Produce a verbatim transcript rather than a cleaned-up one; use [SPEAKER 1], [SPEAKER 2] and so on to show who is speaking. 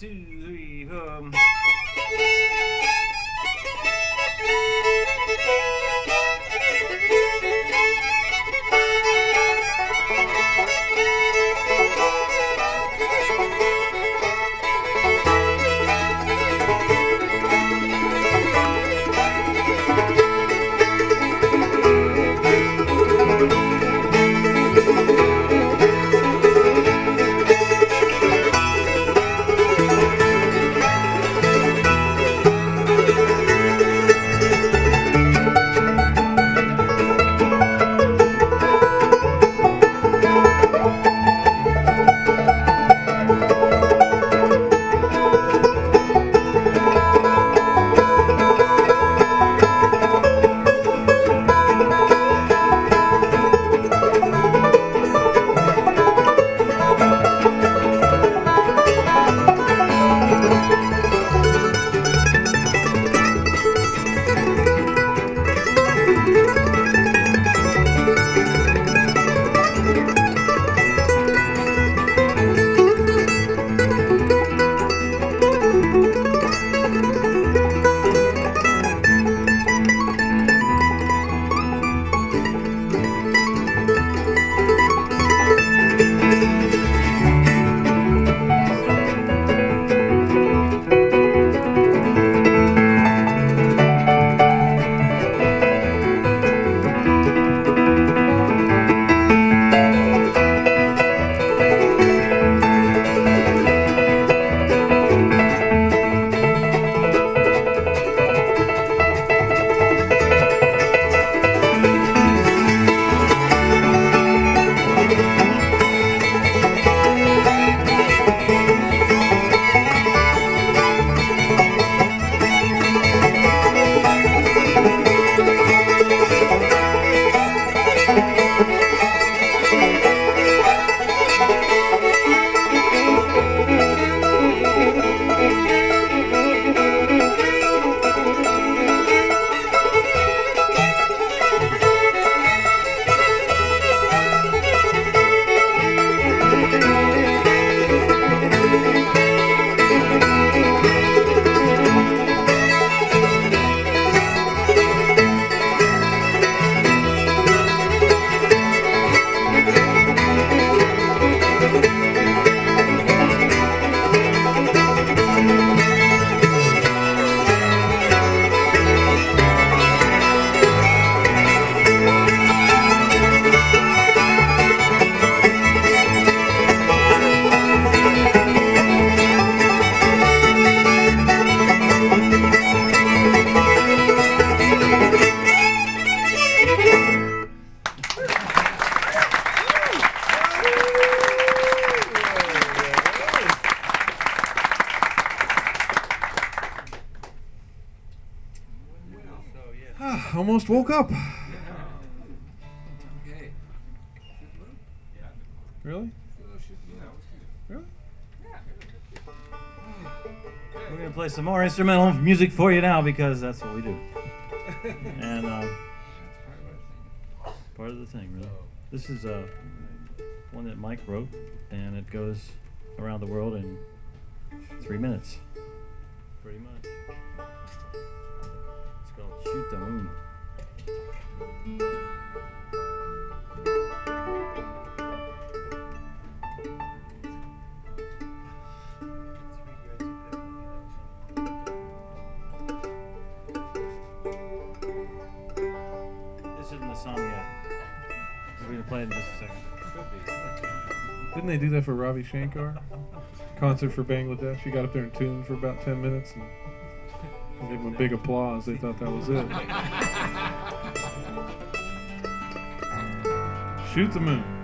[SPEAKER 1] two, three, four.
[SPEAKER 2] Almost woke up. Really? Really?
[SPEAKER 1] We're going to play some more instrumental music for you now because that's what we do. And um, part of the thing, really. This is uh, one that Mike wrote, and it goes around the world in three minutes. Pretty much. It's called Shoot the Moon. This isn't the song yet. We're going to play it in just a second.
[SPEAKER 2] Didn't they do that for Ravi Shankar? Concert for Bangladesh. He got up there and tuned for about ten minutes and gave him a big applause. They thought that was it. Shoot the Moon.